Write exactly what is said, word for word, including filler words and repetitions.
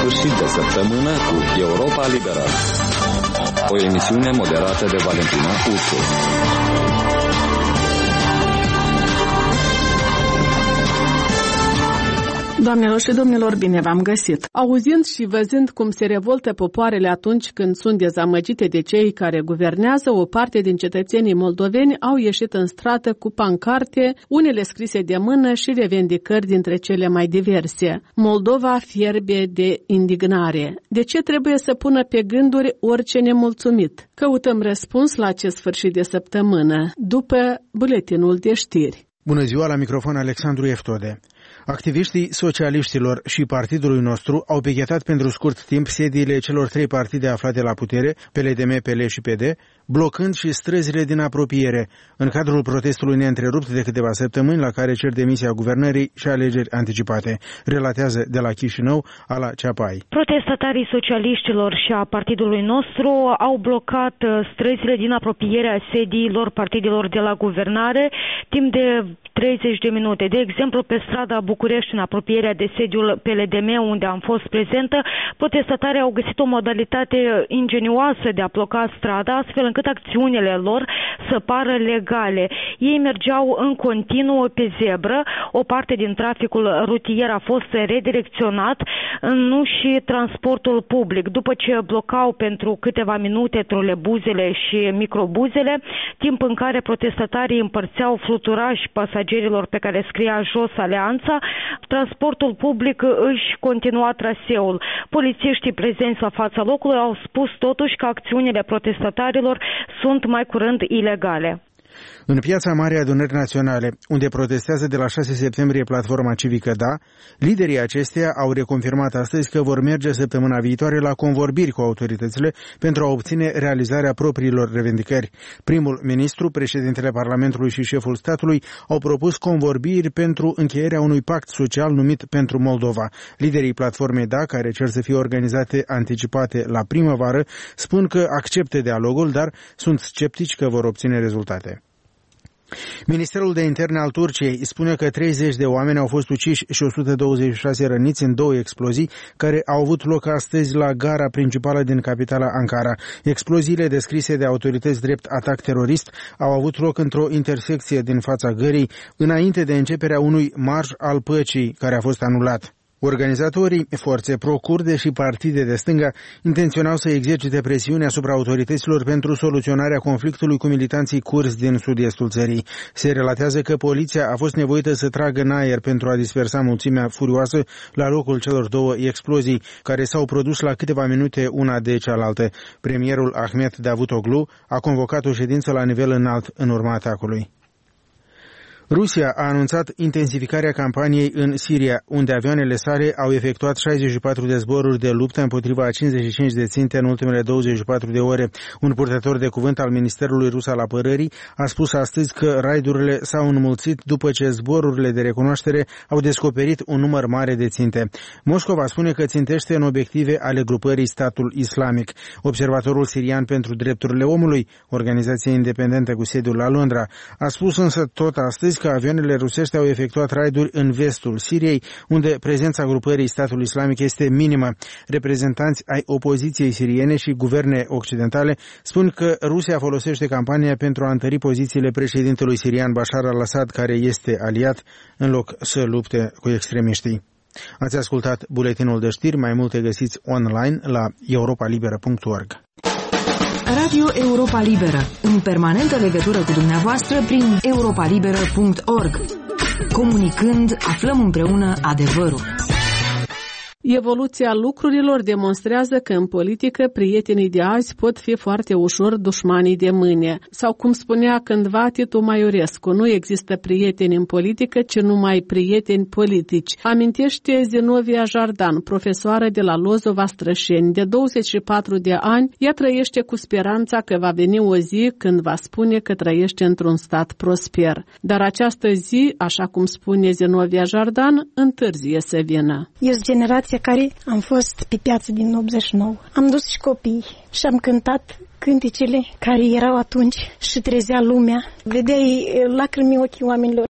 sfârșit de săptămână cu Europa Liberă, o emisiune moderată de Valentina Ursu. Doamnelor și domnilor, bine v-am găsit! Auzind și văzând cum se revoltă popoarele atunci când sunt dezamăgite de cei care guvernează, o parte din cetățenii moldoveni au ieșit în stradă cu pancarte, unele scrise de mână și revendicări dintre cele mai diverse. Moldova fierbe de indignare. De ce trebuie să pună pe gânduri orice nemulțumit? Căutăm răspuns la acest sfârșit de săptămână, după buletinul de știri. Bună ziua, la microfon Alexandru Eftode. Activiștii socialiștilor și partidului nostru au pichetat pentru scurt timp sediile celor trei partide aflate la putere, P L D M, P L și P D, blocând și străzile din apropiere, în cadrul protestului neîntrerupt de câteva săptămâni la care cer demisia guvernării și alegeri anticipate, relatează de la Chișinău Ala Ceapai. Protestatarii socialiștilor și a partidului nostru au blocat străzile din apropierea sediilor partidelor de la guvernare timp de treizeci de minute. De exemplu, pe strada București, în apropierea de sediul P L D M, unde am fost prezentă, protestatarii au găsit o modalitate ingenioasă de a bloca strada, astfel încât acțiunile lor să pară legale. Ei mergeau în continuu pe zebră, o parte din traficul rutier a fost redirecționat, nu și transportul public. După ce blocau pentru câteva minute trolebuzele și microbuzele, timp în care protestatarii împărțeau fluturași pasagerilor pe care scria jos Alianța, transportul public își continua traseul. Polițiștii prezenți la fața locului au spus totuși că acțiunile protestatarilor sunt mai curând ilegale. În Piața Marii Adunări Naționale, unde protestează de la șase septembrie platforma civică Da, liderii acesteia au reconfirmat astăzi că vor merge săptămâna viitoare la convorbiri cu autoritățile pentru a obține realizarea propriilor revendicări. Primul ministru, președintele Parlamentului și șeful statului au propus convorbiri pentru încheierea unui pact social numit Pentru Moldova. Liderii platformei Da, care cer să fie organizate anticipate la primăvară, spun că acceptă dialogul, dar sunt sceptici că vor obține rezultate. Ministerul de Interne al Turciei spune că treizeci de oameni au fost uciși și o sută douăzeci și șase răniți în două explozii care au avut loc astăzi la gara principală din capitala Ankara. Exploziile descrise de autorități drept atac terorist au avut loc într-o intersecție din fața gării, înainte de începerea unui marș al păcii care a fost anulat. Organizatorii, forțe pro-kurde și partide de stânga intenționau să exercite presiune asupra autorităților pentru soluționarea conflictului cu militanții kurzi din sud-estul țării. Se relatează că poliția a fost nevoită să tragă în aer pentru a dispersa mulțimea furioasă la locul celor două explozii, care s-au produs la câteva minute una de cealaltă. Premierul Ahmet Davutoglu a convocat o ședință la nivel înalt în urma atacului. Rusia a anunțat intensificarea campaniei în Siria, unde avioanele sale au efectuat șaizeci și patru de zboruri de luptă împotriva a cincizeci și cinci de ținte în ultimele douăzeci și patru de ore. Un purtător de cuvânt al Ministerului Rus al Apărării a spus astăzi că raidurile s-au înmulțit după ce zborurile de recunoaștere au descoperit un număr mare de ținte. Moscova spune că țintește în obiective ale grupării Statul Islamic. Observatorul sirian pentru drepturile omului, organizație independentă cu sediul la Londra, a spus însă tot astăzi că avioanele rusești au efectuat raiduri în vestul Siriei, unde prezența grupării Statul Islamic este minimă. Reprezentanți ai opoziției siriene și guverne occidentale spun că Rusia folosește campania pentru a întări pozițiile președintelui sirian Bashar al-Assad, care este aliat, în loc să lupte cu extremiștii. Ați ascultat buletinul de știri, mai multe găsiți online la europa liberă punct org. Radio Europa Liberă, în permanentă legătură cu dumneavoastră prin europa liberă punct org. Comunicând, aflăm împreună adevărul. Evoluția lucrurilor demonstrează că în politică prietenii de azi pot fi foarte ușor dușmanii de mâine. Sau cum spunea cândva Titu Maiorescu, nu există prieteni în politică, ci numai prieteni politici. Amintește Zinovia Jardan, profesoară de la Lozova Strășeni. De douăzeci și patru de ani, ea trăiește cu speranța că va veni o zi când va spune că trăiește într-un stat prosper. Dar această zi, așa cum spune Zinovia Jardan, întârzie să vină. Eu generația care am fost pe piață din optzeci și nouă. Am dus și copii și am cântat cântecele care erau atunci și trezea lumea. Vedeai lacrimi în ochii oamenilor.